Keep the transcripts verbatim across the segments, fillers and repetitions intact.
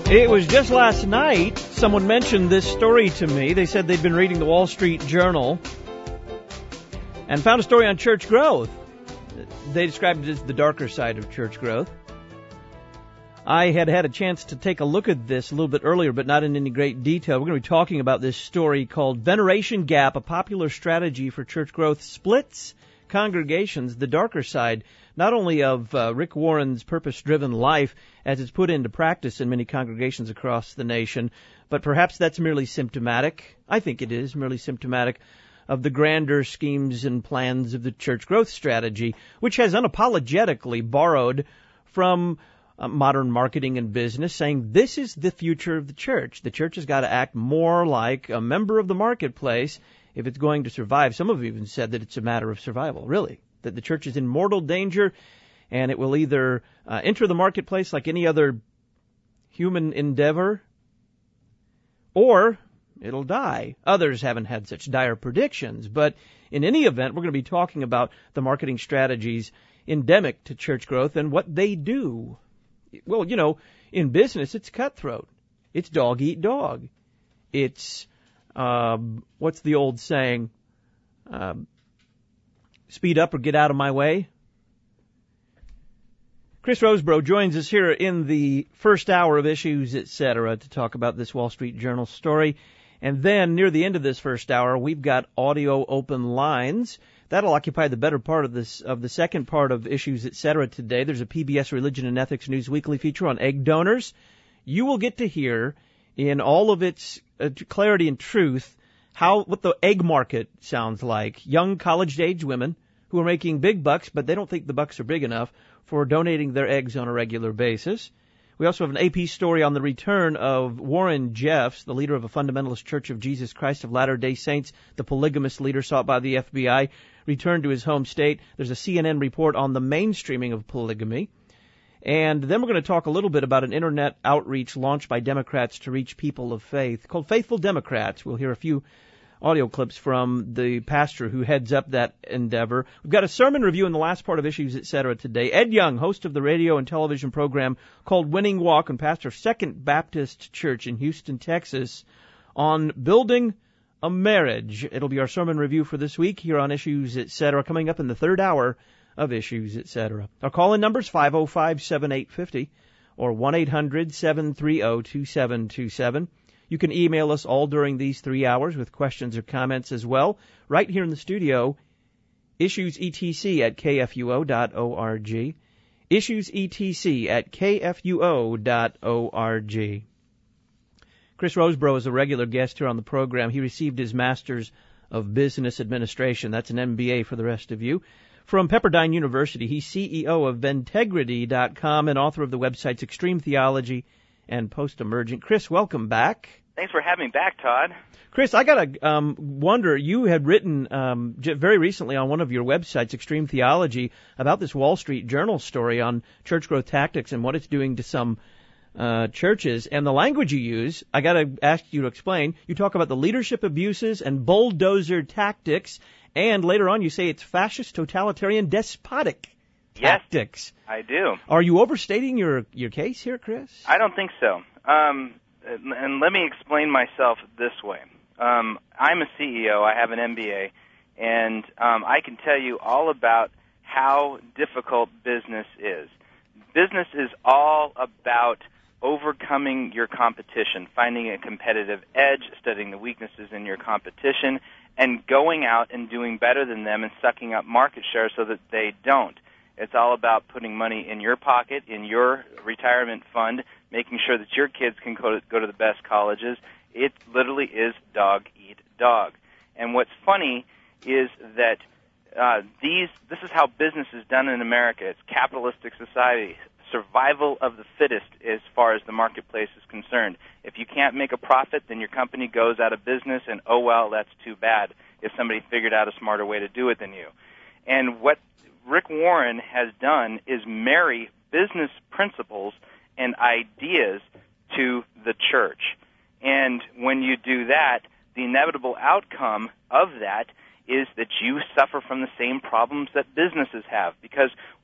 It was just last night, someone mentioned this story to me. They said they'd been reading the Wall Street Journal and found a story on church growth. They described it as the darker side of church growth. I had had a chance to take a look at this a little bit earlier, but not in any great detail. We're going to be talking about this story called Veneration Gap, a popular strategy for church growth, splits congregations, the darker side, not only of uh, Rick Warren's purpose-driven life as it's put into practice in many congregations across the nation, but perhaps that's merely symptomatic. I think it is merely symptomatic of the grander schemes and plans of the church growth strategy, which has unapologetically borrowed from uh, modern marketing and business, saying this is the future of the church. The church has got to act more like a member of the marketplace if it's going to survive. Some have even said that it's a matter of survival, really, that the church is in mortal danger and it will either uh, enter the marketplace like any other human endeavor or it'll die. Others haven't had such dire predictions, but in any event, we're going to be talking about the marketing strategies endemic to church growth and what they do. Well, you know, in business, it's cutthroat. It's dog eat dog. It's, um, what's the old saying? Um, speed up or get out of my way. Chris Rosebrough joins us here in the first hour of Issues, et cetera, to talk about this Wall Street Journal story. And then near the end of this first hour, we've got audio open lines. That'll occupy the better part of this of the second part of Issues, et cetera today. There's a P B S Religion and Ethics News Weekly feature on egg donors. You will get to hear in all of its uh, clarity and truth how what the egg market sounds like. Young college-age women who are making big bucks, but they don't think the bucks are big enough for donating their eggs on a regular basis. We also have an A P story on the return of Warren Jeffs, the leader of a fundamentalist Church of Jesus Christ of Latter-day Saints, the polygamist leader sought by the F B I, returned to his home state. There's a C N N report on the mainstreaming of polygamy. And then we're going to talk a little bit about an internet outreach launched by Democrats to reach people of faith called Faithful Democrats. We'll hear a few audio clips from the pastor who heads up that endeavor. We've got a sermon review in the last part of Issues, et cetera today. Ed Young, host of the radio and television program called Winning Walk and pastor of Second Baptist Church in Houston, Texas, on building a marriage. It'll be our sermon review for this week here on Issues, et cetera, coming up in the third hour of Issues, et cetera. Our call-in number is five oh five, seven eight five oh or one eight hundred, seven three oh, two seven two seven. You can email us all during these three hours with questions or comments as well. Right here in the studio, issuesetc at k f u o dot org. issuesetc at k f u o dot org. Chris Rosebrough is a regular guest here on the program. He received his Master's of Business Administration. That's an M B A for the rest of you. From Pepperdine University, he's C E O of Ventegrity dot com and author of the websites Extreme Theology and Post-Emergent. Chris, welcome back. Thanks for having me back, Todd. Chris, I got to um, wonder, you had written um, j- very recently on one of your websites, Extreme Theology, about this Wall Street Journal story on church growth tactics and what it's doing to some uh, churches. And the language you use, I got to ask you to explain. You talk about the leadership abuses and bulldozer tactics, and later on you say it's fascist, totalitarian, despotic tactics. Yes, I do. Are you overstating your, your case here, Chris? I don't think so. Um, and let me explain myself this way. Um, I'm a C E O. I have an M B A, and um, I can tell you all about how difficult business is. Business is all about overcoming your competition, finding a competitive edge, studying the weaknesses in your competition, and going out and doing better than them and sucking up market share so that they don't. It's all about putting money in your pocket, in your retirement fund, making sure that your kids can go to, go to the best colleges. It literally is dog eat dog. And what's funny is that uh, these this is how business is done in America. It's capitalistic society, survival of the fittest as far as the marketplace is concerned. If you can't make a profit, then your company goes out of business, and oh well, that's too bad if somebody figured out a smarter way to do it than you. And what Rick Warren has done is marry business principles and ideas to the church. And when you do that, the inevitable outcome of that is that you suffer from the same problems that businesses have. Because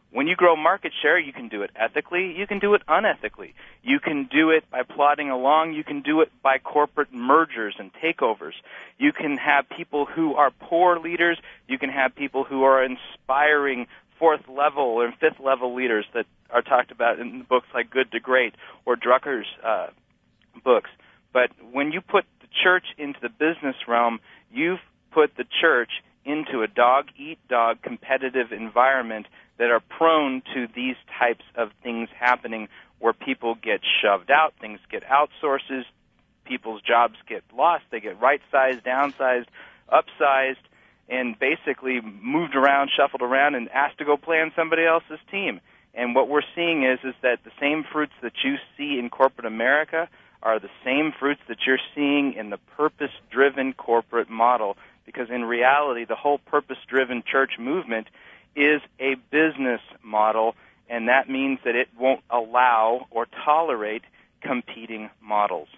When you grow market share, you can do it ethically, you can do it unethically. You can do it by plodding along, you can do it by corporate mergers and takeovers. You can have people who are poor leaders, you can have people who are inspiring fourth level and fifth level leaders that are talked about in books like Good to Great or Drucker's uh, books. But when you put the church into the business realm, you've put the church into a dog-eat-dog competitive environment that are prone to these types of things happening where people get shoved out, things get outsourced, people's jobs get lost, they get right-sized, downsized, upsized, and basically moved around, shuffled around, and asked to go play on somebody else's team. And what we're seeing is, is that the same fruits that you see in corporate America are the same fruits that you're seeing in the purpose-driven corporate model, because in reality, the whole purpose-driven church movement is a business model, and that means that it won't allow or tolerate competing models.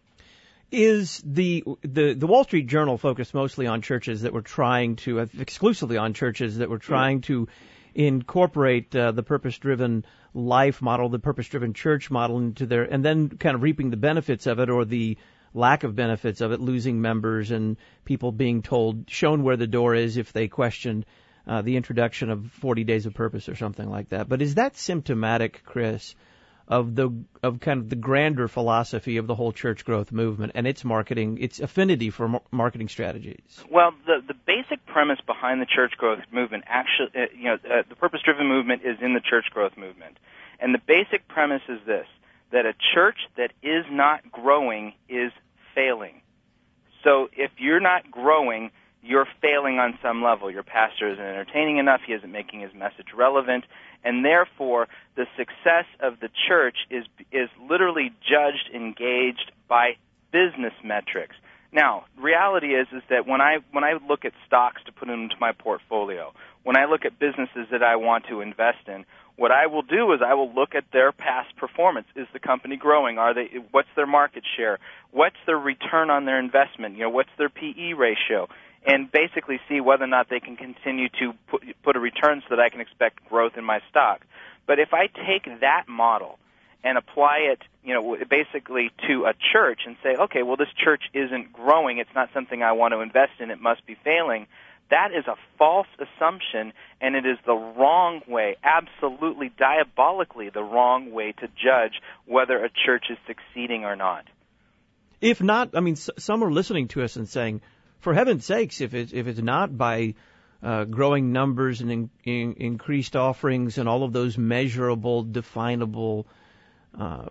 Is the, the the Wall Street Journal focused mostly on churches that were trying to, exclusively on churches that were trying to incorporate uh, the purpose-driven life model, the purpose-driven church model into their, and then kind of reaping the benefits of it or the lack of benefits of it, losing members and people being told, shown where the door is if they questioned uh, the introduction of forty days of purpose or something like that. But is that symptomatic, Chris, of the of kind of the grander philosophy of the whole church growth movement and its marketing, its affinity for mar- marketing strategies? Well, the the basic premise behind the church growth movement, actually, uh, you know, uh, the purpose-driven movement is in the church growth movement, and the basic premise is this: that a church that is not growing is failing. So if you're not growing, you're failing on some level. Your pastor isn't entertaining enough, he isn't making his message relevant, and therefore the success of the church is is literally judged and gauged by business metrics. Now, reality is is that when I when I look at stocks to put into my portfolio, when I look at businesses that I want to invest in, what I will do is I will look at their past performance. Is the company growing? Are they? What's their market share? What's their return on their investment? You know, what's their P E ratio? And basically see whether or not they can continue to put, put a return so that I can expect growth in my stock. But if I take that model and apply it, you know, basically to a church and say, okay, well, this church isn't growing, it's not something I want to invest in, it must be failing, that is a false assumption, and it is the wrong way, absolutely diabolically the wrong way to judge whether a church is succeeding or not. If not, I mean, some are listening to us and saying, for heaven's sakes, if it's, if it's not by uh, growing numbers and in, in, increased offerings and all of those measurable, definable uh,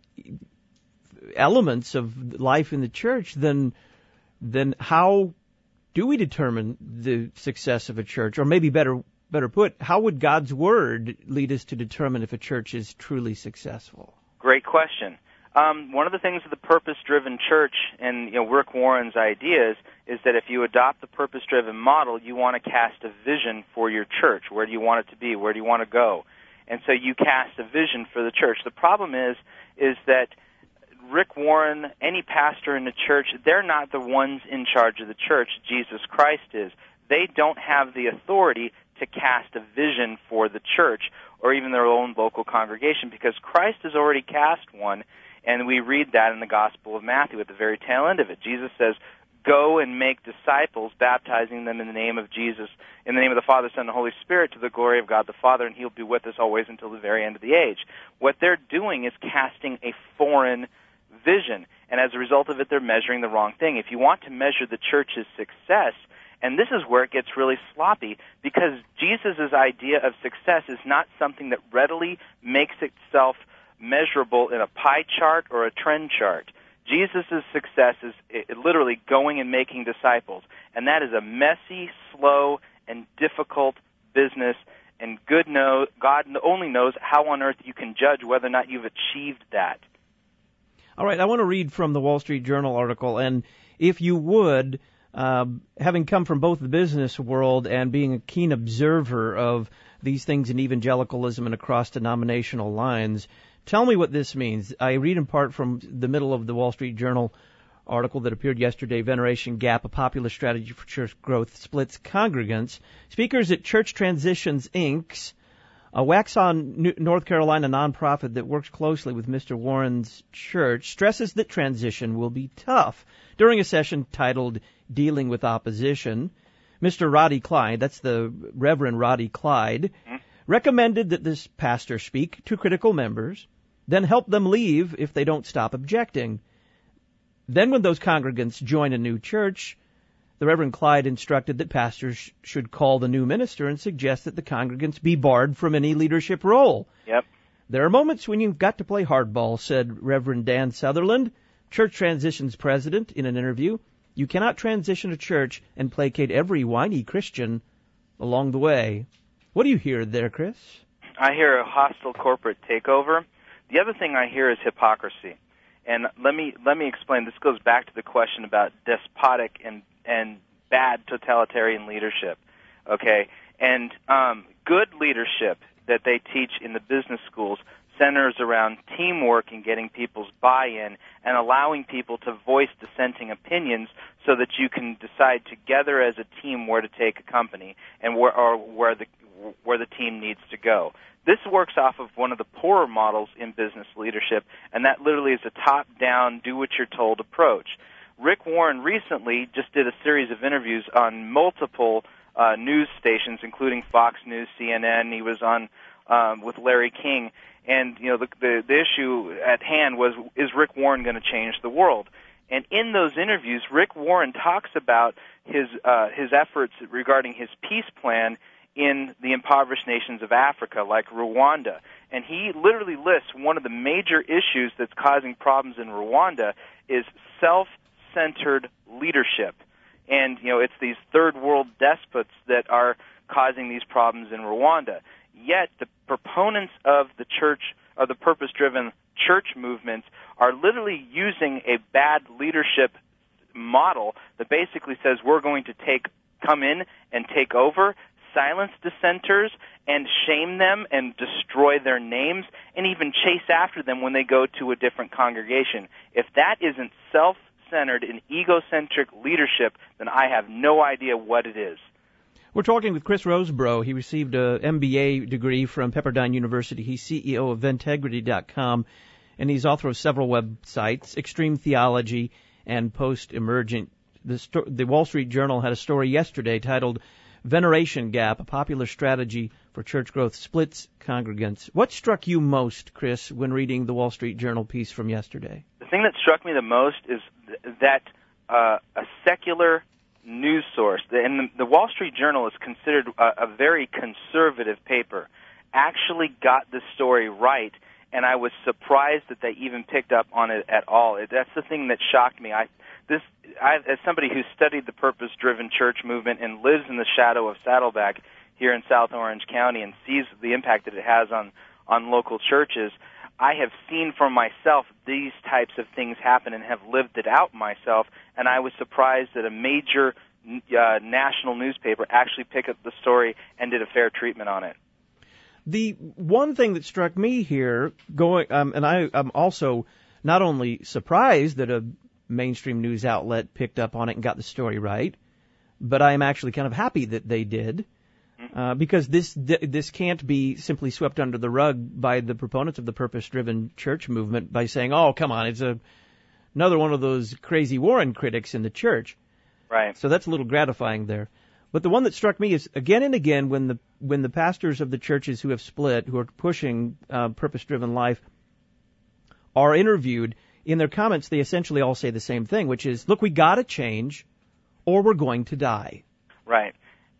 elements of life in the church, then then how do we determine the success of a church? Or maybe better better put, how would God's Word lead us to determine if a church is truly successful? Great question. Um, one of the things of the purpose-driven church and, you know, Rick Warren's ideas is that if you adopt the purpose-driven model, you want to cast a vision for your church. Where do you want it to be? Where do you want to go? And so you cast a vision for the church. The problem is, is that Rick Warren, any pastor in the church, they're not the ones in charge of the church. Jesus Christ is. They don't have the authority to cast a vision for the church or even their own local congregation, because Christ has already cast one. And we read that in the Gospel of Matthew at the very tail end of it. Jesus says, go and make disciples, baptizing them in the name of Jesus, in the name of the Father, Son, and Holy Spirit, to the glory of God the Father, and He'll be with us always until the very end of the age. What they're doing is casting a foreign vision, and as a result of it, they're measuring the wrong thing. If you want to measure the church's success, and this is where it gets really sloppy, because Jesus' idea of success is not something that readily makes itself measurable in a pie chart or a trend chart. Jesus' success is literally going and making disciples, and that is a messy, slow, and difficult business, and good know, God only knows how on earth you can judge whether or not you've achieved that. All right, I want to read from the Wall Street Journal article, and if you would, uh, having come from both the business world and being a keen observer of these things in evangelicalism and across denominational lines, tell me what this means. I read in part from the middle of the Wall Street Journal article that appeared yesterday, Veneration Gap, a popular strategy for church growth, splits congregants. Speakers at Church Transitions, Incorporated, A Waxhaw, North Carolina nonprofit that works closely with Mister Warren's church stresses that transition will be tough. During a session titled Dealing with Opposition, Mister Roddy Clyde, that's the Reverend Roddy Clyde, mm-hmm. recommended that this pastor speak to critical members, then help them leave if they don't stop objecting. Then when those congregants join a new church, the Reverend Clyde instructed that pastors should call the new minister and suggest that the congregants be barred from any leadership role. Yep. There are moments when you've got to play hardball, said Reverend Dan Sutherland, Church Transitions president, in an interview. You cannot transition a church and placate every whiny Christian along the way. What do you hear there, Chris? I hear a hostile corporate takeover. The other thing I hear is hypocrisy. And let me let me explain. This goes back to the question about despotic and and bad totalitarian leadership, okay? And um, good leadership that they teach in the business schools centers around teamwork and getting people's buy-in and allowing people to voice dissenting opinions so that you can decide together as a team where to take a company and where or where the where the team needs to go. This works off of one of the poorer models in business leadership, and that literally is a top-down, do-what-you're-told approach. Rick Warren recently just did a series of interviews on multiple uh, news stations, including Fox News, C N N. He was on um, with Larry King, and you know the, the the issue at hand was: is Rick Warren going to change the world? And in those interviews, Rick Warren talks about his uh, his efforts regarding his peace plan in the impoverished nations of Africa, like Rwanda. And he literally lists one of the major issues that's causing problems in Rwanda is self centered leadership. And, you know, it's these third world despots that are causing these problems in Rwanda. Yet the proponents of the church, or the purpose-driven church movements, are literally using a bad leadership model that basically says we're going to take, come in and take over, silence dissenters, and shame them and destroy their names, and even chase after them when they go to a different congregation. If that isn't self centered and egocentric leadership, then I have no idea what it is. We're talking with Chris Rosebrough. He received an M B A degree from Pepperdine University. He's C E O of Ventegrity dot com, and he's author of several websites, Extreme Theology and Post-Emergent. The, sto- the Wall Street Journal had a story yesterday titled Veneration Gap, a popular strategy for church growth splits congregants. What struck you most, Chris, when reading the Wall Street Journal piece from yesterday? The thing that struck me the most is th- that uh, a secular news source, and the, the Wall Street Journal is considered a, a very conservative paper, actually got the story right, and I was surprised that they even picked up on it at all. It, that's the thing that shocked me. I This, I, as somebody who studied the purpose-driven church movement and lives in the shadow of Saddleback here in South Orange County and sees the impact that it has on, on local churches, I have seen for myself these types of things happen and have lived it out myself, and I was surprised that a major uh, national newspaper actually picked up the story and did a fair treatment on it. The one thing that struck me here, going, um, and I, I'm also not only surprised that a mainstream news outlet picked up on it and got the story right, but I am actually kind of happy that they did, uh, because this this can't be simply swept under the rug by the proponents of the purpose-driven church movement by saying, "Oh, come on, it's a another one of those crazy Warren critics in the church." Right. So that's a little gratifying there. But the one that struck me is again and again when the when the pastors of the churches who have split, who are pushing uh, purpose-driven life, are interviewed. In their comments, they essentially all say the same thing, which is, look, we got to change or we're going to die. Right.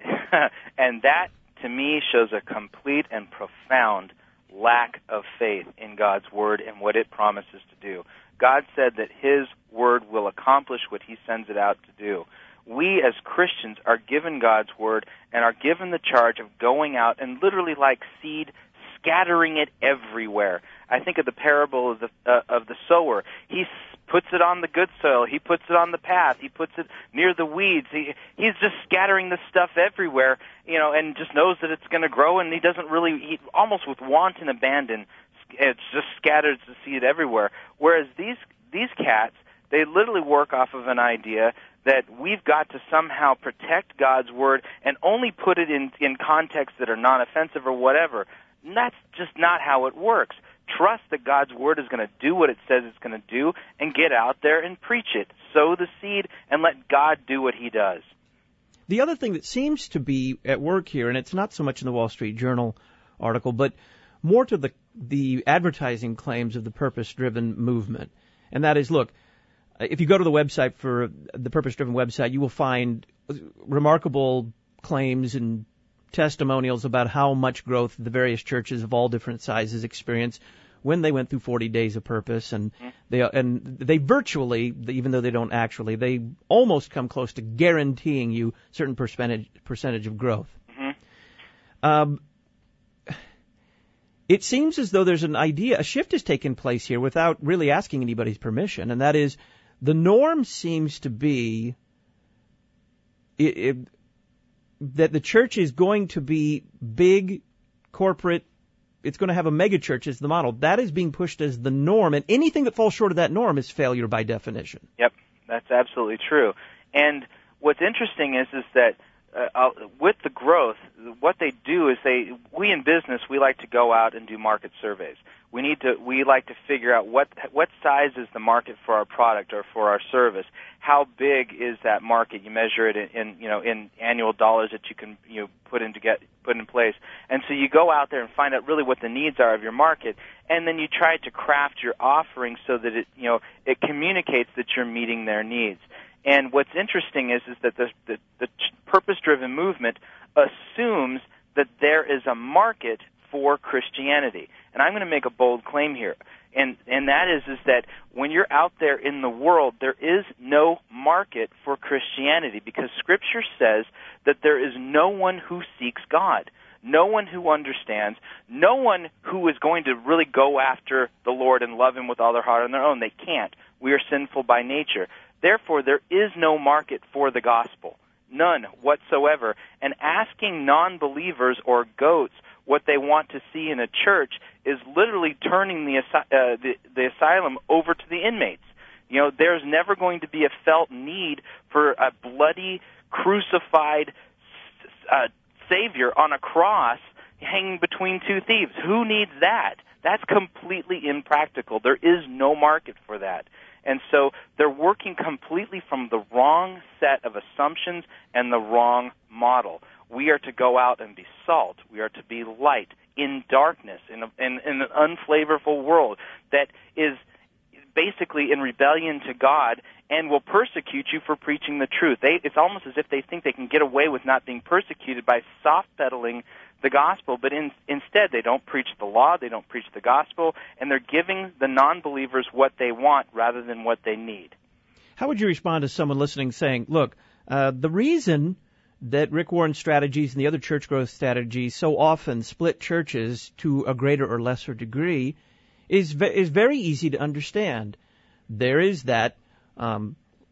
And that, to me, shows a complete and profound lack of faith in God's Word and what it promises to do. God said that His Word will accomplish what He sends it out to do. We as Christians are given God's Word and are given the charge of going out and literally like seed, scattering it everywhere. I think of the parable of the uh, of the sower. He puts it on the good soil. He puts it on the path. He puts it near the weeds. He he's just scattering this stuff everywhere, you know, and just knows that it's going to grow. And he doesn't really, he, almost with wanton abandon, it's just scatters the seed everywhere. Whereas these these cats, they literally work off of an idea that we've got to somehow protect God's Word and only put it in in contexts that are non-offensive or whatever. And that's just not how it works. Trust that God's Word is going to do what it says it's going to do, and get out there and preach it. Sow the seed and let God do what He does. The other thing that seems to be at work here, and it's not so much in the Wall Street Journal article, but more to the the advertising claims of the purpose-driven movement, and that is, look, if you go to the website for the purpose-driven website, you will find remarkable claims and testimonials about how much growth the various churches of all different sizes experience when they went through forty days of purpose, and they and they virtually, even though they don't actually, they almost come close to guaranteeing you certain percentage percentage of growth. Mm-hmm. Um, it seems as though there's an idea, a shift has taken place here without really asking anybody's permission, and that is, the norm seems to be it, it, that the church is going to be big, corporate. It's going to have a mega church as the model. That is being pushed as the norm, and anything that falls short of that norm is failure by definition. Yep, that's absolutely true. And what's interesting is is that uh, with the growth, what they do is they, we in business, we like to go out and do market surveys. We need to, we like to figure out what what size is the market for our product or for our service. How big is that market? You measure it in, in you know in annual dollars that you can you know, put in to get put in place. And so you go out there and find out really what the needs are of your market, and then you try to craft your offering so that it you know it communicates that you're meeting their needs. And what's interesting is is that the the, the purpose-driven movement assumes that there is a market for Christianity. And I'm going to make a bold claim here, and and that is is that when you're out there in the world, there is no market for Christianity, because Scripture says that there is no one who seeks God, no one who understands, no one who is going to really go after the Lord and love Him with all their heart on their own. They can't. We are sinful by nature. Therefore, there is no market for the gospel, none whatsoever. And asking non-believers or goats what they want to see in a church is literally turning the, uh, the the asylum over to the inmates. You know, there's never going to be a felt need for a bloody, crucified uh, Savior on a cross hanging between two thieves. Who needs that? That's completely impractical. There is no market for that. And so they're working completely from the wrong set of assumptions and the wrong model. We are to go out and be salt. We are to be light in darkness, in, a, in, in an unflavorful world that is basically in rebellion to God and will persecute you for preaching the truth. They, it's almost as if they think they can get away with not being persecuted by soft-pedaling the gospel, but in, instead they don't preach the law, they don't preach the gospel, and they're giving the non-believers what they want rather than what they need. How would you respond to someone listening saying, look, uh, the reason that Rick Warren's strategies and the other church growth strategies so often split churches to a greater or lesser degree is ve- is very easy to understand. There is that um,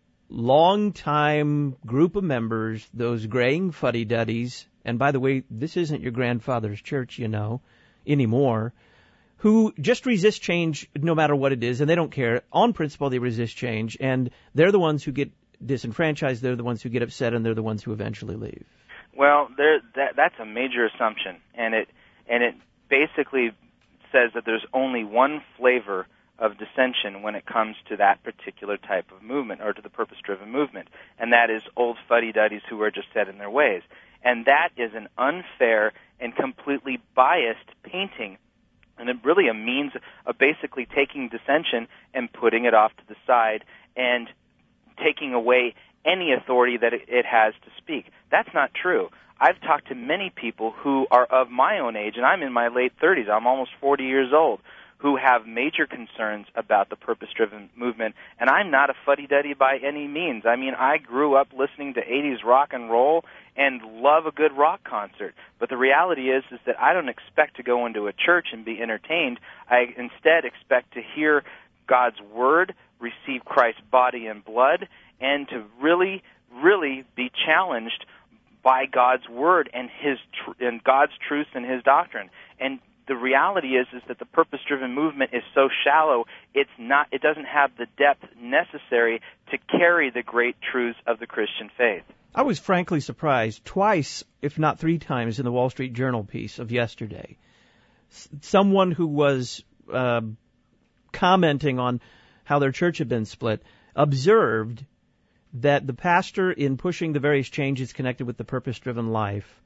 long-time group of members, those graying fuddy-duddies, and by the way, this isn't your grandfather's church, you know, anymore, who just resist change no matter what it is, and they don't care. On principle, they resist change, and they're the ones who get disenfranchised, they're the ones who get upset, and they're the ones who eventually leave. Well, there, that, that's a major assumption, and it and it basically says that there's only one flavor of dissension when it comes to that particular type of movement, or to the purpose-driven movement, and that is old fuddy-duddies who are just set in their ways. And that is an unfair and completely biased painting, and it really a means of basically taking dissension and putting it off to the side and taking away any authority that it has to speak. That's not true. I've talked to many people who are of my own age, and I'm in my late thirties, I'm almost forty years old, who have major concerns about the purpose-driven movement, and I'm not a fuddy-duddy by any means. I mean, I grew up listening to eighties rock and roll and love a good rock concert, but the reality is is that I don't expect to go into a church and be entertained. I instead expect to hear God's Word, receive Christ's body and blood, and to really, really be challenged by God's Word and His tr- and God's truth and His doctrine. And the reality is is that the purpose-driven movement is so shallow, it's not, it doesn't have the depth necessary to carry the great truths of the Christian faith. I was frankly surprised twice, if not three times, in the Wall Street Journal piece of yesterday. someone who was uh, commenting on how their church had been split observed that the pastor, in pushing the various changes connected with the purpose-driven life,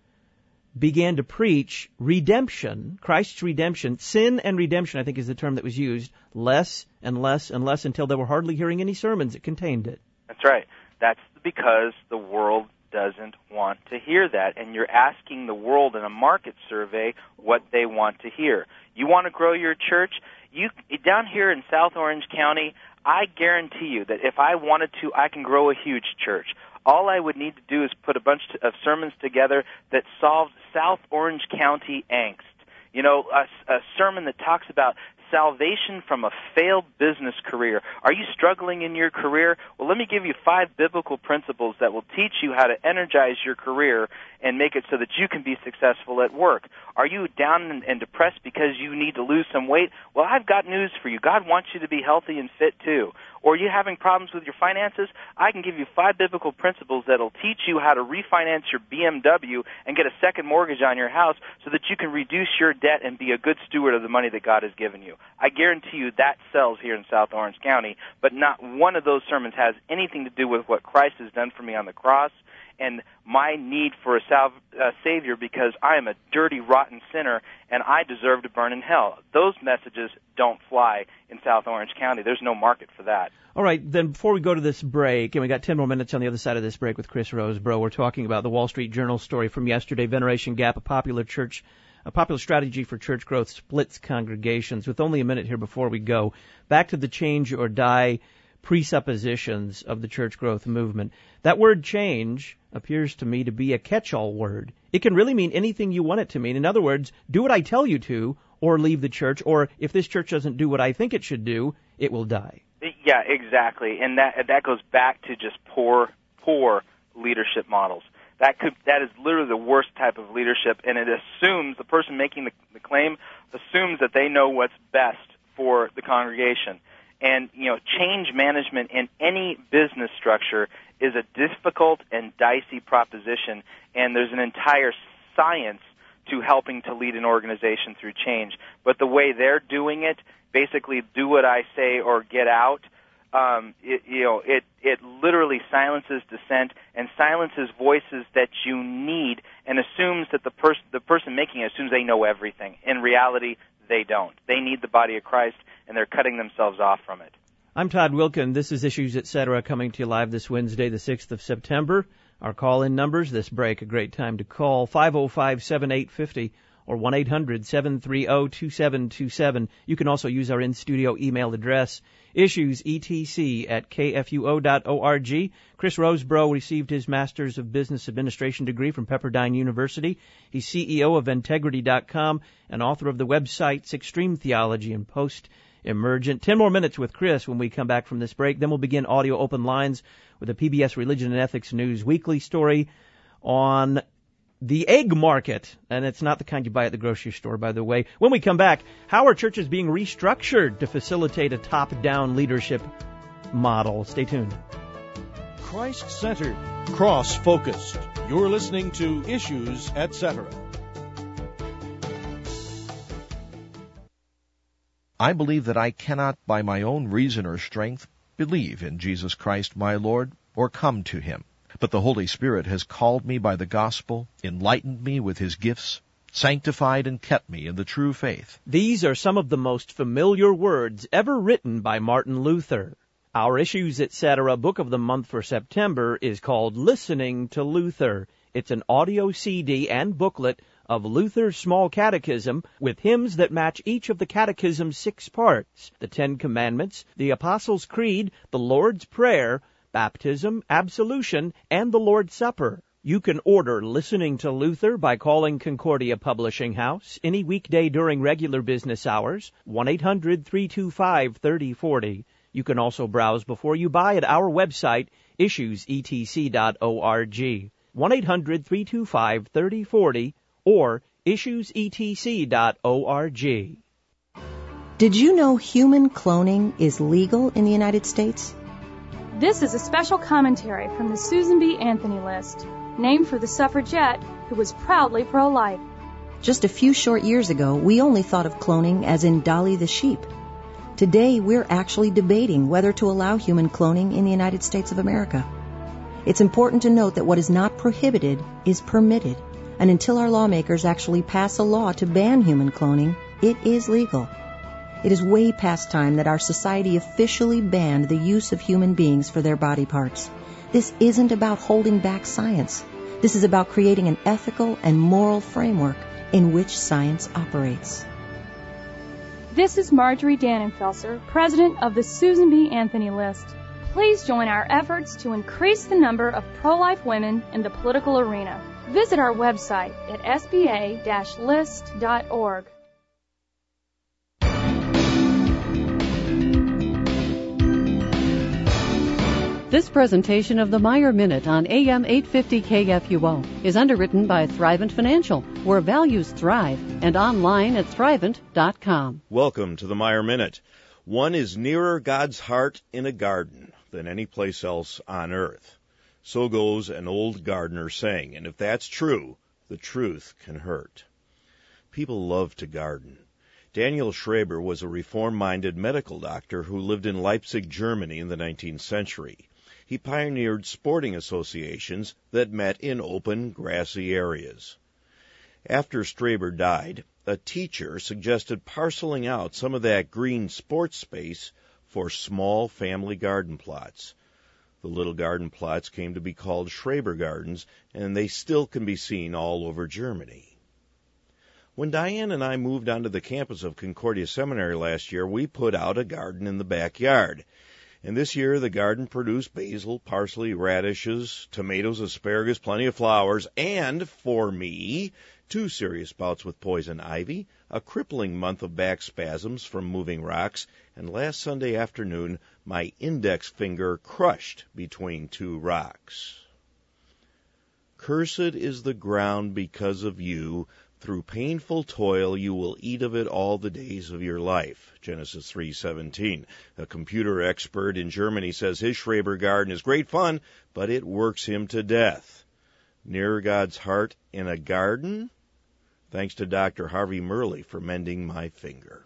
began to preach redemption, Christ's redemption, sin and redemption, I think is the term that was used, less and less and less until they were hardly hearing any sermons that contained it. That's right. That's because the world doesn't want to hear that, and you're asking the world in a market survey what they want to hear. You want to grow your church? You down here in South Orange County, I guarantee you that if I wanted to, I can grow a huge church. All I would need to do is put a bunch of sermons together that solved South Orange County angst. You know, a, a sermon that talks about salvation from a failed business career. Are you struggling in your career? Well, let me give you five biblical principles that will teach you how to energize your career and make it so that you can be successful at work. Are you down and, and depressed because you need to lose some weight? Well, I've got news for you. God wants you to be healthy and fit too. Or are you having problems with your finances? I can give you five biblical principles that will teach you how to refinance your B M W and get a second mortgage on your house so that you can reduce your debt and be a good steward of the money that God has given you. I guarantee you that sells here in South Orange County, but not one of those sermons has anything to do with what Christ has done for me on the cross and my need for a salv- uh, Savior because I am a dirty, rotten sinner and I deserve to burn in hell. Those messages don't fly in South Orange County. There's no market for that. All right, then before we go to this break, and we got ten more minutes on the other side of this break with Chris Rosebrough, we're talking about the Wall Street Journal story from yesterday, Veneration Gap, a popular church, a popular strategy for church growth, splits congregations. With only a minute here before we go, back to the change or die presuppositions of the church growth movement. That word change appears to me to be a catch-all word. It can really mean anything you want it to mean. In other words, do what I tell you to, or leave the church, or if this church doesn't do what I think it should do, it will die. Yeah, exactly. And that that goes back to just poor, poor leadership models. That could that is literally the worst type of leadership, and it assumes, the person making the, the claim assumes that they know what's best for the congregation. And, you know, change management in any business structure is a difficult and dicey proposition, and there's an entire science to helping to lead an organization through change. But the way they're doing it, basically do what I say or get out, um, it, you know, it, it literally silences dissent and silences voices that you need and assumes that the, pers- the person making it assumes they know everything. In reality, they don't. They need the body of Christ, and they're cutting themselves off from it. I'm Todd Wilkin. This is Issues, et cetera, coming to you live this Wednesday, the sixth of September. Our call-in numbers, this break, a great time to call, five oh five, seven eight five oh or one eight hundred, seven three zero, two seven two seven. You can also use our in-studio email address, issuesetc at k f u o dot org. Chris Rosebrough received his Master's of Business Administration degree from Pepperdine University. He's C E O of Integrity dot com and author of the websites Extreme Theology and Post-Emergent. Ten more minutes with Chris when we come back from this break. Then we'll begin audio open lines with a P B S Religion and Ethics News weekly story on the egg market, and it's not the kind you buy at the grocery store, by the way. When we come back, how are churches being restructured to facilitate a top-down leadership model? Stay tuned. Christ-centered, cross-focused. You're listening to Issues, et cetera. I believe that I cannot, by my own reason or strength, believe in Jesus Christ my Lord or come to Him. But the Holy Spirit has called me by the gospel, enlightened me with His gifts, sanctified and kept me in the true faith. These are some of the most familiar words ever written by Martin Luther. Our Issues, et cetera book of the month for September is called Listening to Luther. It's an audio C D and booklet of Luther's Small Catechism with hymns that match each of the Catechism's six parts: the Ten Commandments, the Apostles' Creed, the Lord's Prayer, baptism, absolution, and the Lord's Supper. You can order Listening to Luther by calling Concordia Publishing House any weekday during regular business hours, one eight hundred, three two five, three oh four oh. You can also browse before you buy at our website, issues e t c dot org, one eight hundred, three two five, three oh four oh or issues e t c dot org. Did you know human cloning is legal in the United States? This is a special commentary from the Susan B. Anthony list, named for the suffragette who was proudly pro-life. Just a few short years ago, we only thought of cloning as in Dolly the sheep. Today, we're actually debating whether to allow human cloning in the United States of America. It's important to note that what is not prohibited is permitted, and until our lawmakers actually pass a law to ban human cloning, it is legal. It is way past time that our society officially banned the use of human beings for their body parts. This isn't about holding back science. This is about creating an ethical and moral framework in which science operates. This is Marjorie Dannenfelser, president of the Susan B. Anthony List. Please join our efforts to increase the number of pro-life women in the political arena. Visit our website at s b a dash list dot org. This presentation of the Meyer Minute on A M eight fifty K F U O is underwritten by Thrivent Financial, where values thrive, and online at thrivent dot com. Welcome to the Meyer Minute. One is nearer God's heart in a garden than any place else on earth. So goes an old gardener saying, and if that's true, the truth can hurt. People love to garden. Daniel Schreber was a reform-minded medical doctor who lived in Leipzig, Germany in the nineteenth century. He pioneered sporting associations that met in open, grassy areas. After Schreber died, a teacher suggested parceling out some of that green sports space for small family garden plots. The little garden plots came to be called Schreber Gardens, and they still can be seen all over Germany. When Diane and I moved onto the campus of Concordia Seminary last year, we put out a garden in the backyard. And this year, the garden produced basil, parsley, radishes, tomatoes, asparagus, plenty of flowers, and, for me, two serious bouts with poison ivy, a crippling month of back spasms from moving rocks, and last Sunday afternoon, my index finger crushed between two rocks. Cursed is the ground because of you. Through painful toil you will eat of it all the days of your life. Genesis three seventeen. A computer expert in Germany says his Schreber garden is great fun, but it works him to death. Near God's heart in a garden? Thanks to Doctor Harvey Murley for mending my finger.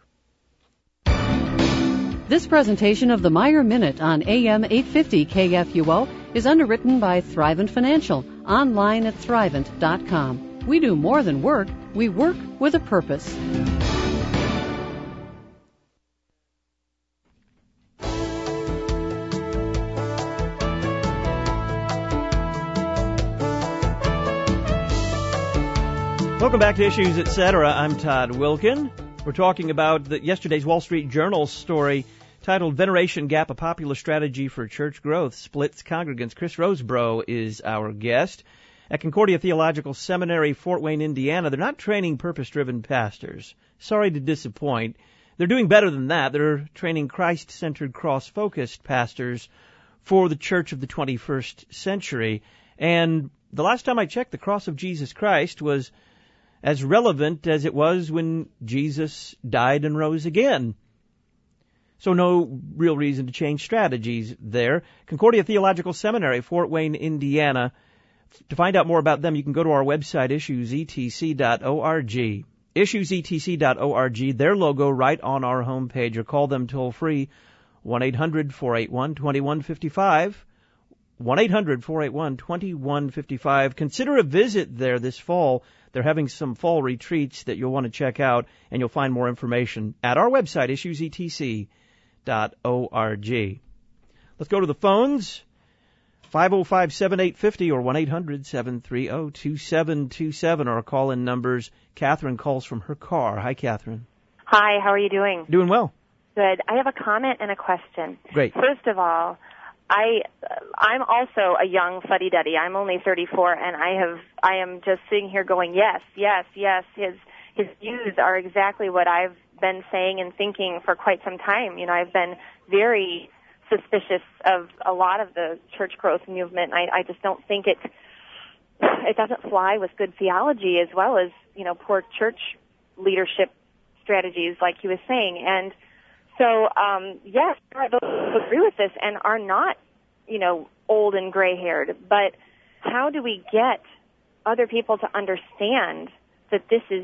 This presentation of the Meyer Minute on A M eight fifty K F U O is underwritten by Thrivent Financial, online at thrivent dot com. We do more than work, we work with a purpose. Welcome back to Issues, et cetera. I'm Todd Wilkin. We're talking about the, yesterday's Wall Street Journal story titled Veneration Gap, a Popular Strategy for Church Growth Splits Congregants. Chris Rosebrough is our guest. At Concordia Theological Seminary, Fort Wayne, Indiana, they're not training purpose-driven pastors. Sorry to disappoint. They're doing better than that. They're training Christ-centered, cross-focused pastors for the church of the twenty-first century. And the last time I checked, the cross of Jesus Christ was as relevant as it was when Jesus died and rose again. So no real reason to change strategies there. Concordia Theological Seminary, Fort Wayne, Indiana. To find out more about them, you can go to our website, issues e t c dot org. issues e t c dot org, their logo right on our homepage, or call them toll-free, one eight hundred four eight one two one five five, one eight hundred four eight one two one five five. Consider a visit there this fall. They're having some fall retreats that you'll want to check out, and you'll find more information at our website, issues e t c dot org. Let's go to the phones. five oh five, seven eight five oh or one eight hundred seven three oh two seven two seven are our call-in numbers. Catherine calls from her car. Hi, Catherine. Hi, how are you doing? Doing well. Good. I have a comment and a question. Great. First of all, I I'm also a young fuddy-duddy. I'm only thirty-four, and I have I am just sitting here going, yes, yes, yes. His his views are exactly what I've been saying and thinking for quite some time. You know, I've been very suspicious of a lot of the church growth movement. I, I just don't think it it doesn't fly with good theology, as well as, you know, poor church leadership strategies, like he was saying. And so, um, yes, there are those who agree with this and are not, you know, old and gray-haired. But how do we get other people to understand that this is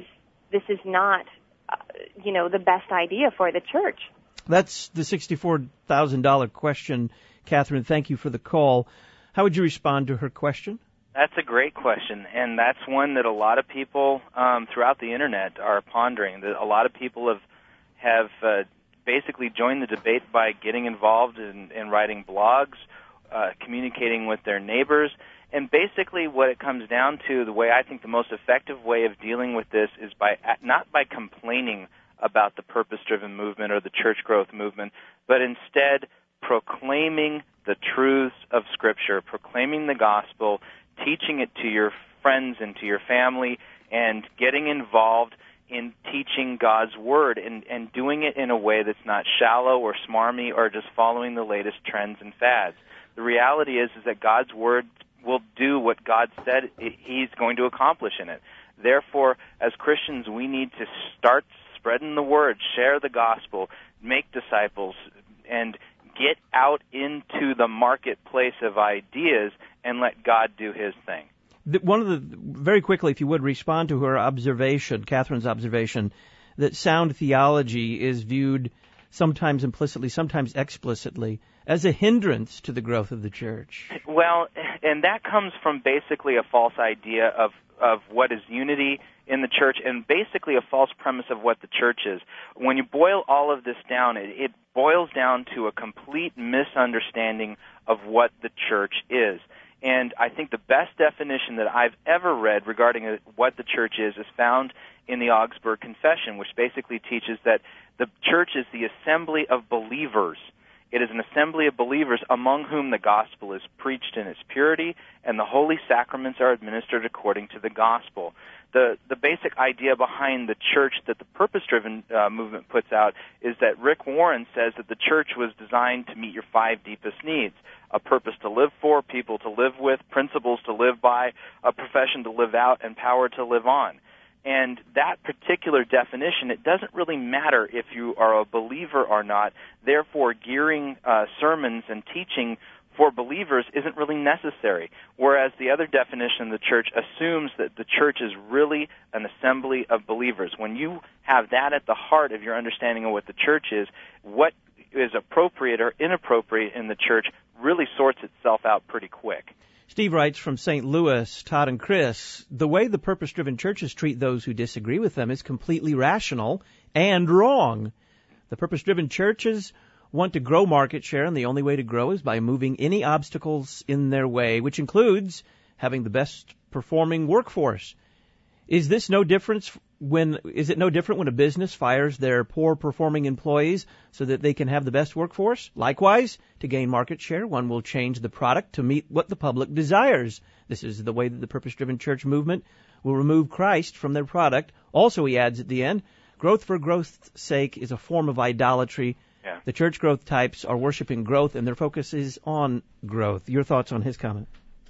this is not, uh, you know, the best idea for the church. That's the sixty-four thousand dollars question, Catherine. Thank you for the call. How would you respond to her question? That's a great question, and that's one that a lot of people um, throughout the Internet are pondering. A lot of people have have uh, basically joined the debate by getting involved in, in writing blogs, uh, communicating with their neighbors, and basically what it comes down to, the way I think the most effective way of dealing with this is by not by complaining about the purpose-driven movement or the church growth movement, but instead proclaiming the truths of Scripture, proclaiming the gospel, teaching it to your friends and to your family, and getting involved in teaching God's Word and, and doing it in a way that's not shallow or smarmy or just following the latest trends and fads. The reality is, is that God's Word will do what God said He's going to accomplish in it. Therefore, as Christians, we need to start spreading the Word, share the gospel, make disciples, and get out into the marketplace of ideas and let God do His thing. One of the, very quickly, if you would, respond to her observation, Catherine's observation, that sound theology is viewed sometimes implicitly, sometimes explicitly, as a hindrance to the growth of the church. Well, and that comes from basically a false idea of, of what is unity in the church, and basically a false premise of what the church is. When you boil all of this down, it, it boils down to a complete misunderstanding of what the church is. And I think the best definition that I've ever read regarding what the church is is found in the Augsburg Confession, which basically teaches that the church is the assembly of believers. It is an assembly of believers among whom the gospel is preached in its purity, and the holy sacraments are administered according to the gospel. The the basic idea behind the church that the purpose-driven uh, movement puts out is that Rick Warren says that the church was designed to meet your five deepest needs: a purpose to live for, people to live with, principles to live by, a profession to live out, and power to live on. And that particular definition, it doesn't really matter if you are a believer or not. Therefore, gearing uh, sermons and teaching for believers isn't really necessary, whereas the other definition of the church assumes that the church is really an assembly of believers. When you have that at the heart of your understanding of what the church is, what is appropriate or inappropriate in the church really sorts itself out pretty quick. Steve writes from Saint Louis, Todd and Chris, the way the purpose-driven churches treat those who disagree with them is completely rational and wrong. The purpose-driven churches want to grow market share, and the only way to grow is by moving any obstacles in their way, which includes having the best performing workforce. Is this no difference when is it no different when a business fires their poor performing employees so that they can have the best workforce? Likewise, to gain market share, one will change the product to meet what the public desires. This is the way that the purpose-driven church movement will remove Christ from their product. Also, he adds at the end, growth for growth's sake is a form of idolatry. Yeah. The church growth types are worshiping growth, and their focus is on growth. Your thoughts on his comment?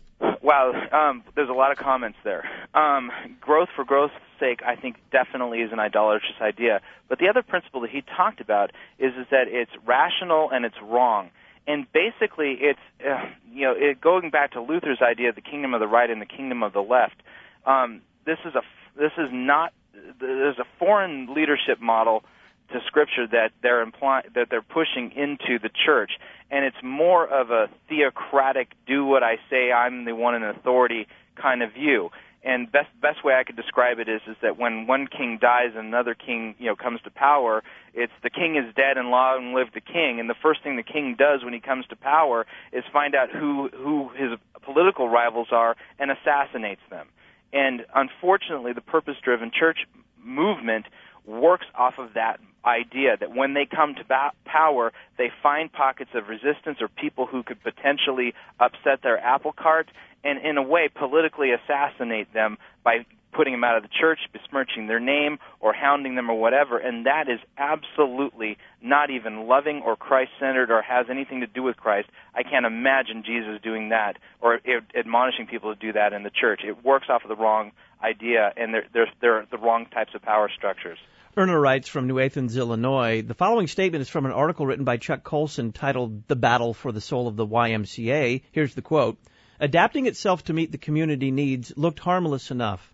Wow, um, there's a lot of comments there. Um, growth for growth's sake, I think, definitely is an idolatrous idea. But the other principle that he talked about is, is that it's rational and it's wrong. And basically, it's, uh, you know, it, going back to Luther's idea of the kingdom of the right and the kingdom of the left, um, this is a, this is not, there's a foreign leadership model to Scripture that they're implying, that they're pushing into the church, and it's more of a theocratic, do what I say, I'm the one in authority kind of view. And best best way I could describe it is is that when one king dies and another king, you know, comes to power, it's the king is dead and long live the king. And the first thing the king does when he comes to power is find out who who his political rivals are and assassinates them. And unfortunately, the purpose-driven church movement works off of that idea that when they come to ba- power, they find pockets of resistance or people who could potentially upset their apple cart and, in a way, politically assassinate them by putting them out of the church, besmirching their name, or hounding them or whatever. And that is absolutely not even loving or Christ-centered or has anything to do with Christ. I can't imagine Jesus doing that or admonishing people to do that in the church. It works off of the wrong idea, and they're, they're, they're the wrong types of power structures. Erna writes from New Athens, Illinois, the following statement is from an article written by Chuck Colson titled The Battle for the Soul of the Y M C A. Here's the quote. Adapting itself to meet the community needs looked harmless enough.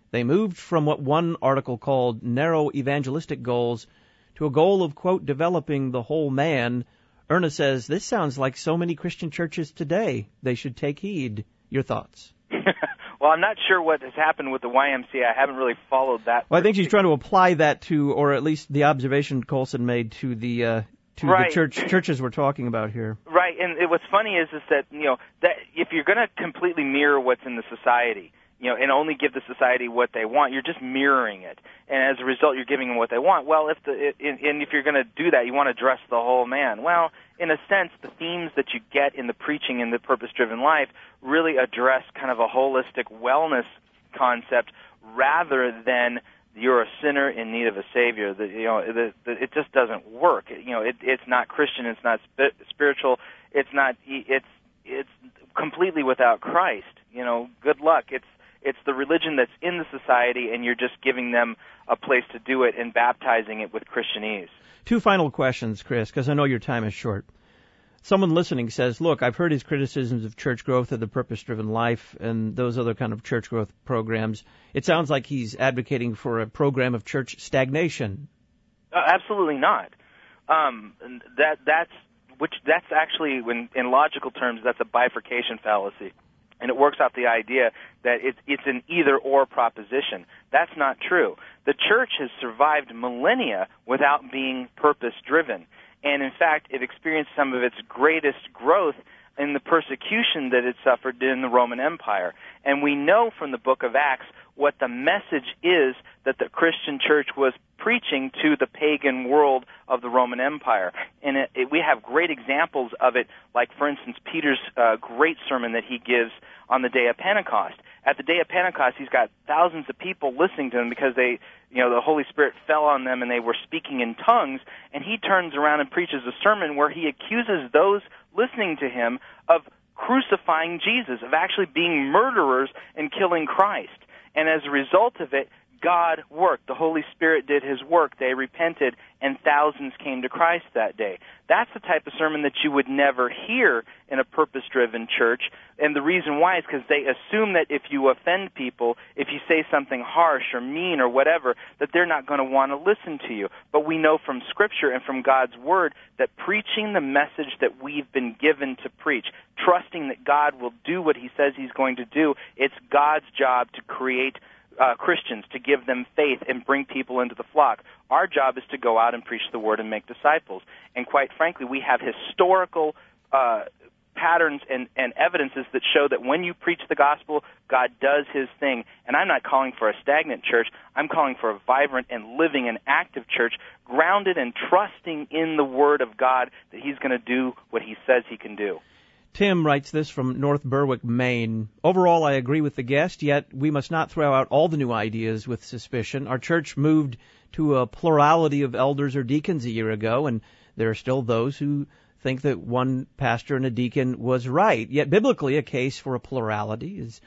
They moved from what one article called narrow evangelistic goals to a goal of, quote, developing the whole man. Erna says, this sounds like so many Christian churches today. They should take heed. Your thoughts? Well, I'm not sure what has happened with the Y M C A. I haven't really followed that. Well, I think she's trying to apply that to, or at least the observation Colson made to the uh, to right. the church churches we're talking about here. Right, and it, what's funny is is that you know that if you're going to completely mirror what's in the society, you know, and only give the society what they want, you're just mirroring it, and as a result, you're giving them what they want. Well, if the it, and if you're going to do that, you want to address the whole man. Well, in a sense, the themes that you get in the preaching in the purpose-driven life really address kind of a holistic wellness concept rather than you're a sinner in need of a savior. The, you know, the, the, it just doesn't work. You know, it, it's not Christian. It's not sp- spiritual. It's not. It's it's completely without Christ. You know, good luck. It's it's the religion that's in the society, and you're just giving them a place to do it and baptizing it with Christianese. Two final questions, Chris, because I know your time is short. Someone listening says, look, I've heard his criticisms of church growth of the purpose-driven life and those other kind of church growth programs. It sounds like he's advocating for a program of church stagnation. Uh, absolutely not. Um, that that's which that's actually, when, in logical terms, that's a bifurcation fallacy. And it works out the idea that it's, it's an either-or proposition. That's not true. The church has survived millennia without being purpose-driven. And, in fact, it experienced some of its greatest growth in the persecution that it suffered in the Roman Empire. And we know from the book of Acts what the message is that the Christian church was preaching to the pagan world of the Roman Empire. And it, it, we have great examples of it, like, for instance, Peter's uh, great sermon that he gives on the day of Pentecost. At the day of Pentecost, he's got thousands of people listening to him because they, you know, the Holy Spirit fell on them and they were speaking in tongues. And he turns around and preaches a sermon where he accuses those listening to him of crucifying Jesus, of actually being murderers and killing Christ. And as a result of it, God worked. The Holy Spirit did his work. They repented, and thousands came to Christ that day. That's the type of sermon that you would never hear in a purpose-driven church. And the reason why is because they assume that if you offend people, if you say something harsh or mean or whatever, that they're not going to want to listen to you. But we know from Scripture and from God's Word that preaching the message that we've been given to preach, trusting that God will do what he says he's going to do, it's God's job to create Uh, Christians, to give them faith and bring people into the flock. Our job is to go out and preach the word and make disciples. And quite frankly, we have historical uh, patterns and, and evidences that show that when you preach the gospel, God does his thing. And I'm not calling for a stagnant church. I'm calling for a vibrant and living and active church, grounded and trusting in the word of God that he's going to do what he says he can do. Tim writes this from North Berwick, Maine. Overall, I agree with the guest, yet we must not throw out all the new ideas with suspicion. Our church moved to a plurality of elders or deacons a year ago, and there are still those who think that one pastor and a deacon was right. Yet biblically, a case for a plurality is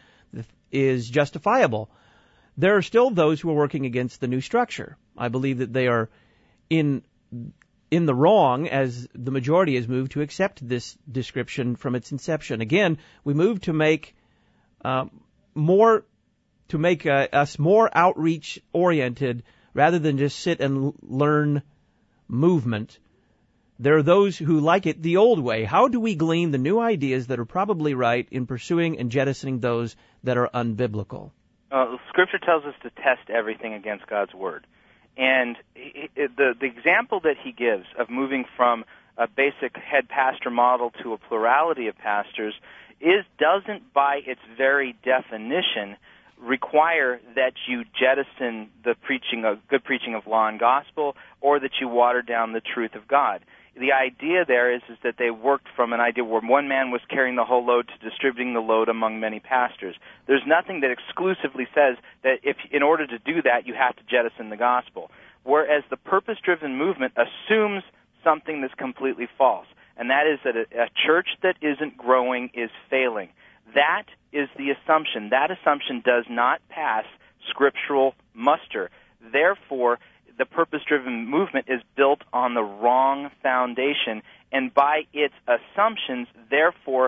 is justifiable. There are still those who are working against the new structure. I believe that they are in in the wrong, as the majority has moved to accept this description from its inception. Again, we moved to make uh, more, to make uh, us more outreach oriented rather than just sit and l- learn movement. There are those who like it the old way. How do we glean the new ideas that are probably right in pursuing and jettisoning those that are unbiblical? Uh, Scripture tells us to test everything against God's Word. And the the example that he gives of moving from a basic head pastor model to a plurality of pastors is doesn't, by its very definition, require that you jettison the preaching of good preaching of law and gospel, or that you water down the truth of God. The idea there is, is that they worked from an idea where one man was carrying the whole load to distributing the load among many pastors. There's nothing that exclusively says that if, in order to do that, you have to jettison the gospel. Whereas the purpose-driven movement assumes something that's completely false, and that is that a, a church that isn't growing is failing. That is the assumption. That assumption does not pass scriptural muster. Therefore, the purpose-driven movement is built on the wrong foundation, and by its assumptions, therefore,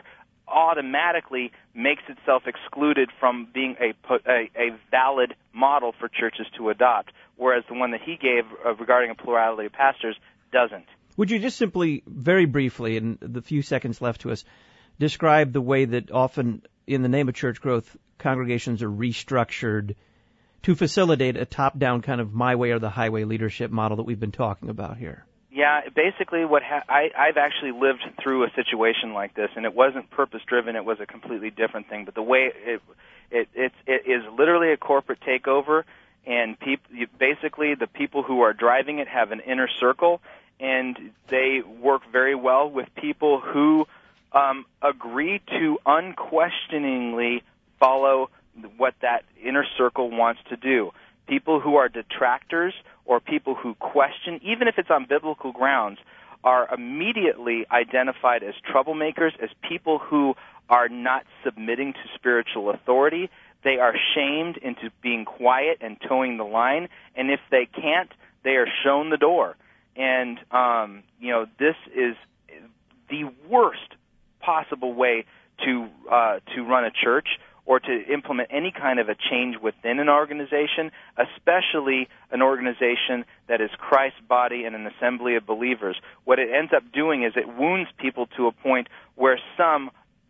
automatically makes itself excluded from being a, a, a valid model for churches to adopt, whereas the one that he gave uh, regarding a plurality of pastors doesn't. Would you just simply, very briefly, in the few seconds left to us, describe the way that often, in the name of church growth, congregations are restructured to facilitate a top-down kind of my way or the highway leadership model that we've been talking about here? Yeah, basically what ha- I, I've actually lived through a situation like this, and it wasn't purpose-driven. It was a completely different thing. But the way it it it, it is literally a corporate takeover, and peop- basically the people who are driving it have an inner circle, and they work very well with people who um, agree to unquestioningly follow what that inner circle wants to do. People who are detractors or people who question, even if it's on biblical grounds, are immediately identified as troublemakers, as people who are not submitting to spiritual authority. They are shamed into being quiet and towing the line, and if they can't, they are shown the door. And, um, you know, this is the worst possible way to uh, to run a church or to implement any kind of a change within an organization, especially an organization that is Christ's body and an assembly of believers. What it ends up doing is it wounds people to a point where some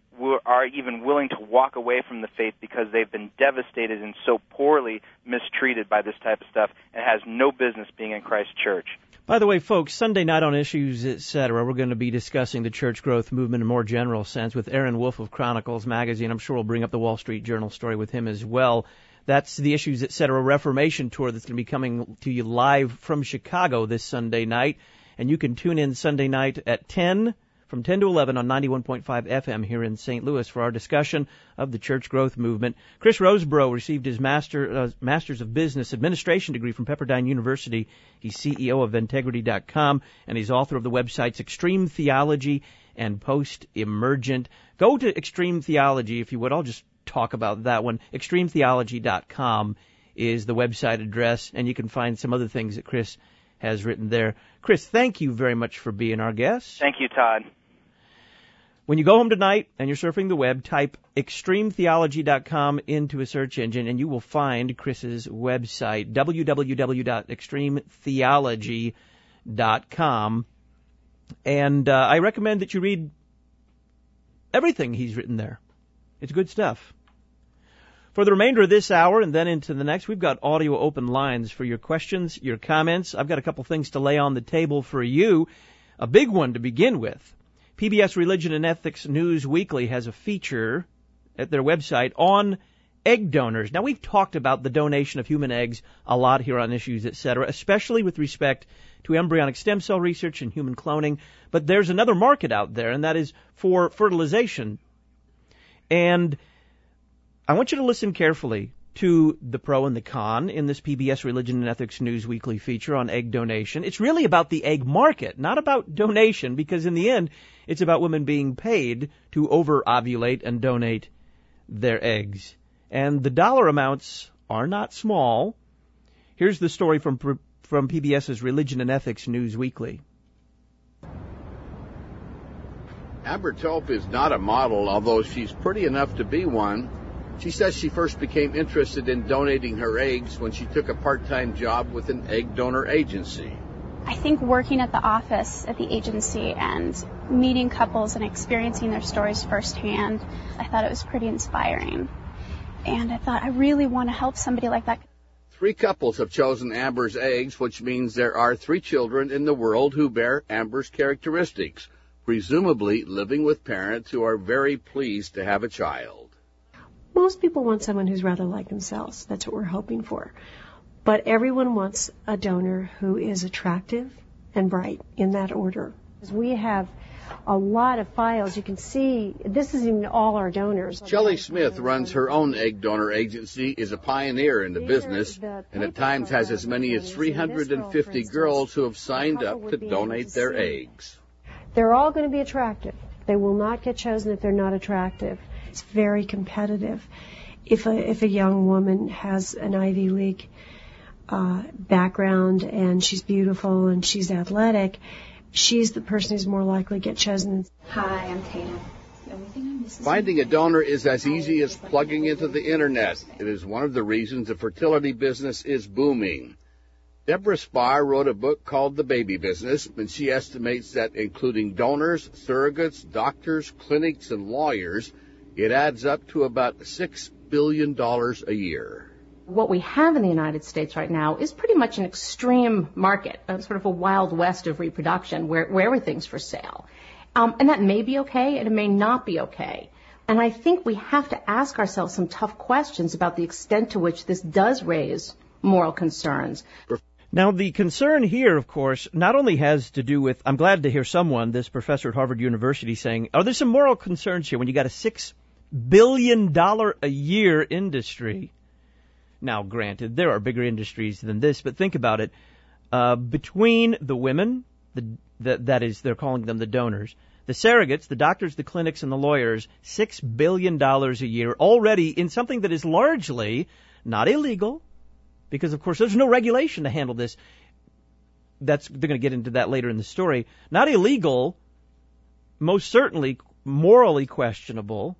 are even willing to walk away from the faith because they've been devastated and so poorly mistreated by this type of stuff and has no business being in Christ's church. By the way, folks, Sunday night on Issues, et cetera, we're going to be discussing the church growth movement in a more general sense with Aaron Wolf of Chronicles Magazine. I'm sure we'll bring up the Wall Street Journal story with him as well. That's the Issues, et cetera, Reformation Tour that's going to be coming to you live from Chicago this Sunday night. And you can tune in Sunday night at ten, from ten to eleven on ninety-one point five F M here in Saint Louis for our discussion of the church growth movement. Chris Rosebrough received his master, uh, Master's of Business Administration degree from Pepperdine University. He's C E O of Integrity dot com, and he's author of the websites Extreme Theology and Post Emergent. Go to Extreme Theology, if you would. I'll just talk about that one. Extreme Theology dot com is the website address, and you can find some other things that Chris has written there. Chris, thank you very much for being our guest. Thank you, Todd. When you go home tonight and you're surfing the web, type Extreme Theology dot com into a search engine and you will find Chris's website, w w w dot extreme theology dot com. And uh, I recommend that you read everything he's written there. It's good stuff. For the remainder of this hour and then into the next, we've got audio open lines for your questions, your comments. I've got a couple things to lay on the table for you. A big one to begin with. P B S Religion and Ethics News Weekly has a feature at their website on egg donors. Now, we've talked about the donation of human eggs a lot here on Issues, et cetera, especially with respect to embryonic stem cell research and human cloning. But there's another market out there, and that is for fertilization. And I want you to listen carefully to the pro and the con in this P B S Religion and Ethics News Weekly feature on egg donation. It's really about the egg market, not about donation, because in the end, it's about women being paid to over-ovulate and donate their eggs. And the dollar amounts are not small. Here's the story from from PBS's Religion and Ethics News Weekly. Amber Tope is not a model, although she's pretty enough to be one. She says she first became interested in donating her eggs when she took a part-time job with an egg donor agency. I think working at the office at the agency and meeting couples and experiencing their stories firsthand, I thought it was pretty inspiring. And I thought, I really want to help somebody like that. Three couples have chosen Amber's eggs, which means there are three children in the world who bear Amber's characteristics, presumably living with parents who are very pleased to have a child. Most people want someone who's rather like themselves. That's what we're hoping for. But everyone wants a donor who is attractive and bright, in that order. We have a lot of files. You can see, this isn't even all our donors. Shelley Smith runs her own egg donor agency, is a pioneer in the business, and at times has as many as three hundred fifty girls who have signed up to donate their eggs. They're all going to be attractive. They will not get chosen if they're not attractive. It's very competitive. If a, if a young woman has an Ivy League uh, background and she's beautiful and she's athletic, she's the person who's more likely to get chosen. Hi, I'm Tatum. Finding a donor is as easy as plugging into the internet. It is one of the reasons the fertility business is booming. Deborah Spar wrote a book called The Baby Business, and she estimates that including donors, surrogates, doctors, clinics, and lawyers, it adds up to about six billion dollars a year. What we have in the United States right now is pretty much an extreme market, a sort of a wild west of reproduction where, where everything's for sale. Um, and that may be okay, and it may not be okay. And I think we have to ask ourselves some tough questions about the extent to which this does raise moral concerns. Now, the concern here, of course, not only has to do with, I'm glad to hear someone, this professor at Harvard University, saying, oh, there's some moral concerns here when you got a six billion dollars a year industry. Now, granted, there are bigger industries than this, but think about it. Uh, between the women, the, the, that is, they're calling them the donors, the surrogates, the doctors, the clinics, and the lawyers, six billion dollars a year already in something that is largely not illegal, because, of course, there's no regulation to handle this. That's, they're going to get into that later in the story. Not illegal, most certainly morally questionable,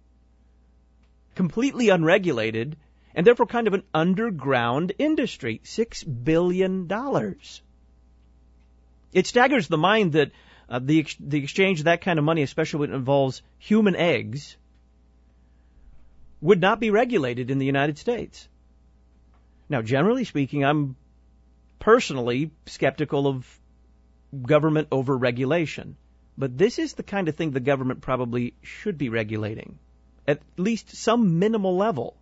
completely unregulated, and therefore kind of an underground industry. Six billion dollars. It staggers the mind that uh, the ex- the exchange of that kind of money, especially when it involves human eggs, would not be regulated in the United States. Now, generally speaking, I'm personally skeptical of government over-regulation. But this is the kind of thing the government probably should be regulating, at least some minimal level.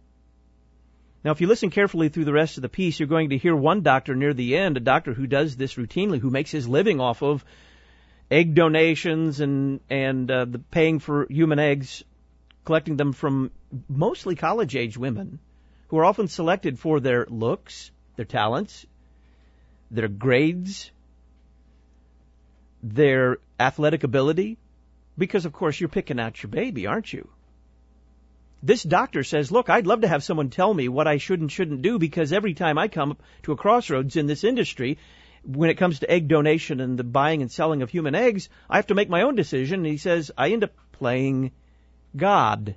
Now, if you listen carefully through the rest of the piece, you're going to hear one doctor near the end, a doctor who does this routinely, who makes his living off of egg donations and, and uh, the paying for human eggs, collecting them from mostly college-age women, who are often selected for their looks, their talents, their grades, their athletic ability, because, of course, you're picking out your baby, aren't you? This doctor says, look, I'd love to have someone tell me what I should and shouldn't do, because every time I come to a crossroads in this industry, when it comes to egg donation and the buying and selling of human eggs, I have to make my own decision. And he says, I end up playing God.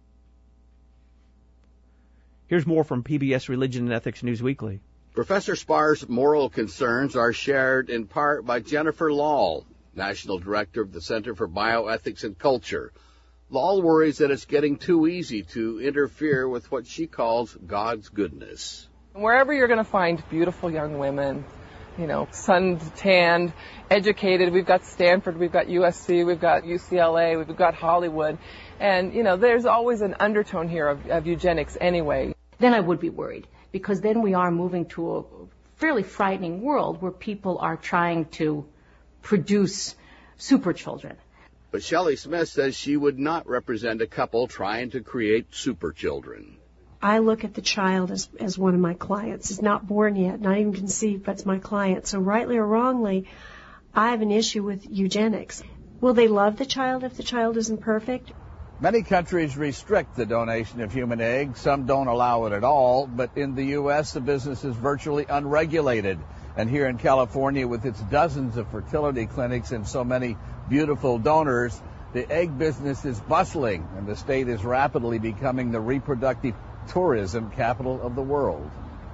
Here's more from P B S Religion and Ethics News Weekly. Professor Spar's moral concerns are shared in part by Jennifer Lahl, National Director of the Center for Bioethics and Culture. Lahl worries that it's getting too easy to interfere with what she calls God's goodness. Wherever you're going to find beautiful young women, you know, sun-tanned, educated, we've got Stanford, we've got U S C, we've got U C L A, we've got Hollywood, and, you know, there's always an undertone here of, of eugenics anyway. Then I would be worried, because then we are moving to a fairly frightening world where people are trying to produce super children. But Shelley Smith says she would not represent a couple trying to create super children. I look at the child as, as one of my clients. It's not born yet, not even conceived, but it's my client. So rightly or wrongly, I have an issue with eugenics. Will they love the child if the child isn't perfect? Many countries restrict the donation of human eggs. Some don't allow it at all. But in the U S, the business is virtually unregulated. And here in California, with its dozens of fertility clinics and so many beautiful donors, the egg business is bustling, and the state is rapidly becoming the reproductive tourism capital of the world.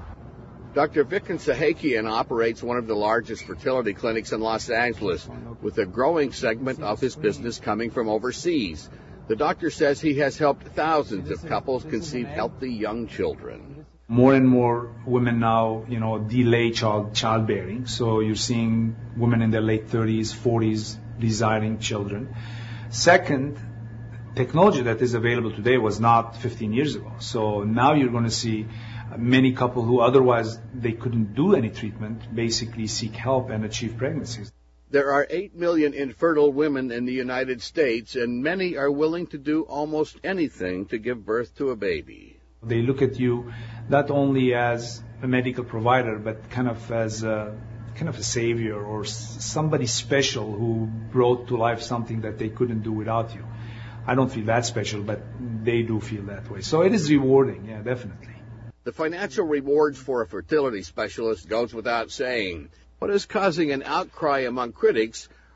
Doctor Vikram Sahakian operates one of the largest fertility clinics in Los Angeles, with a growing segment of his business coming from overseas. The doctor says he has helped thousands of couples conceive healthy young children. More and more women now, you know, delay child childbearing. So you're seeing women in their late thirties, forties desiring children. Second, technology that is available today was not fifteen years ago. So now you're going to see many couples who otherwise they couldn't do any treatment basically seek help and achieve pregnancies. There are eight million infertile women in the United States, and many are willing to do almost anything to give birth to a baby. They look at you not only as a medical provider, but kind of as a, kind of a savior or somebody special who brought to life something that they couldn't do without you. I don't feel that special, but they do feel that way. So it is rewarding, yeah, definitely. The financial rewards for a fertility specialist goes without saying. What is causing an outcry among critics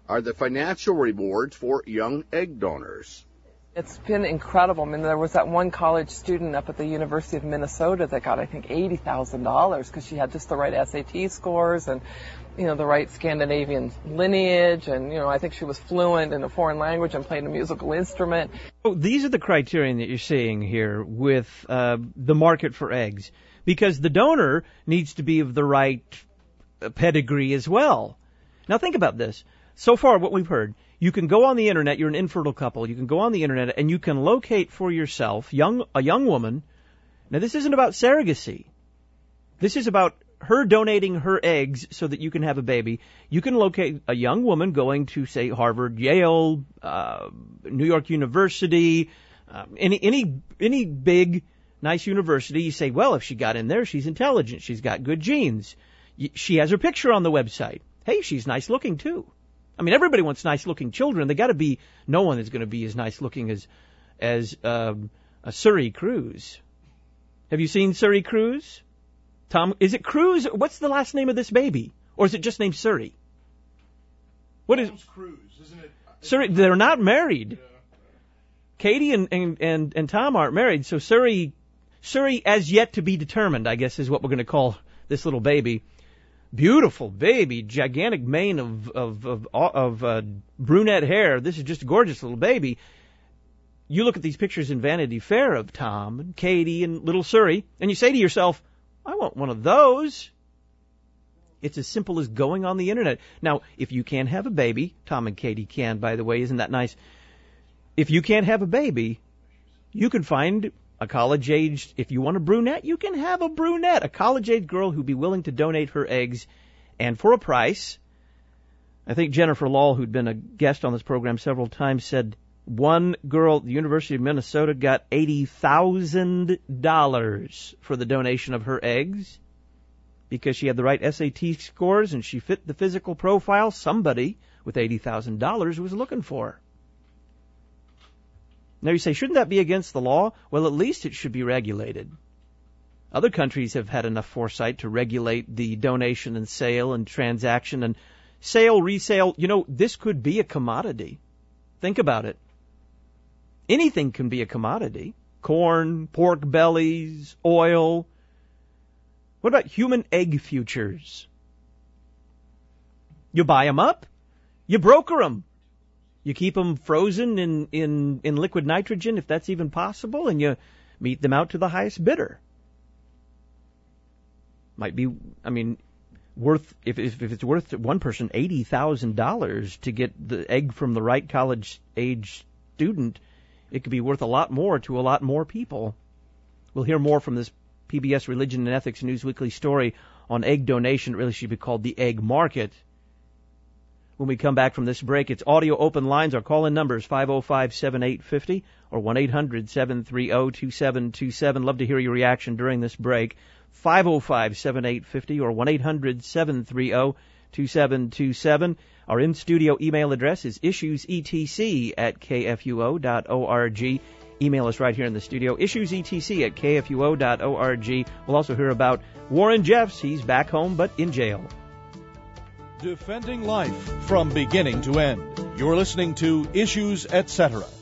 are the financial rewards for young egg donors. It's been incredible. I mean, there was that one college student up at the University of Minnesota that got, I think, eighty thousand dollars because she had just the right S A T scores and, you know, the right Scandinavian lineage. And, you know, I think she was fluent in a foreign language and played a musical instrument. Oh, these are the criterion that you're seeing here with uh, the market for eggs, because the donor needs to be of the right pedigree as well. Now, think about this. So far, what we've heard, you can go on the internet, you're an infertile couple, you can go on the internet and you can locate for yourself young a young woman. Now, this isn't about surrogacy. This is about her donating her eggs so that you can have a baby. You can locate a young woman going to, say, Harvard, Yale, uh, New York University, uh, any any any big, nice university. You say, well, if she got in there, she's intelligent, she's got good genes. She has her picture on the website. Hey, she's nice looking too. I mean, everybody wants nice-looking children. They got to be. No one is going to be as nice-looking as as um, a Surrey Cruz. Have you seen Surrey Cruz? Tom, is it Cruz? What's the last name of this baby, or is it just named Surrey? What is Cruz? Isn't it? Surrey? They're not married. Yeah. Katie and, and and and Tom aren't married, so Surrey Surrey as yet to be determined, I guess, is what we're going to call this little baby. Beautiful baby, gigantic mane of of of, of uh, brunette hair. This is just a gorgeous little baby. You look at these pictures in Vanity Fair of Tom and Katie and little Surrey, and you say to yourself, I want one of those. It's as simple as going on the internet. Now, if you can't have a baby, Tom and Katie can, by the way, isn't that nice? If you can't have a baby, you can find a college-aged, if you want a brunette, you can have a brunette, a college-aged girl who'd be willing to donate her eggs, and for a price. I think Jennifer Lahl, who'd been a guest on this program several times, said one girl at the University of Minnesota got eighty thousand dollars for the donation of her eggs because she had the right S A T scores and she fit the physical profile somebody with eighty thousand dollars was looking for. Now you say, shouldn't that be against the law? Well, at least it should be regulated. Other countries have had enough foresight to regulate the donation and sale and transaction and sale, resale. You know, this could be a commodity. Think about it. Anything can be a commodity. Corn, pork bellies, oil. What about human egg futures? You buy them up, you broker them. You keep them frozen in, in, in liquid nitrogen, if that's even possible, and you meet them out to the highest bidder. Might be, I mean, worth, if, if, if it's worth to one person eighty thousand dollars to get the egg from the right college-age student, it could be worth a lot more to a lot more people. We'll hear more from this P B S Religion and Ethics News Weekly story on egg donation. It really should be called the egg market. When we come back from this break, it's audio open lines. Our call-in numbers, five oh five, seven eight five oh or one eight hundred, seven three oh, two seven two seven. Love to hear your reaction during this break. five oh five, seven eight five oh or one eight hundred, seven three oh, two seven two seven. Our in-studio email address is issuesetc at kfuo dot org. Email us right here in the studio, issuesetc at kfuo dot org. We'll also hear about Warren Jeffs. He's back home but in jail. Defending life from beginning to end. You're listening to Issues, et cetera.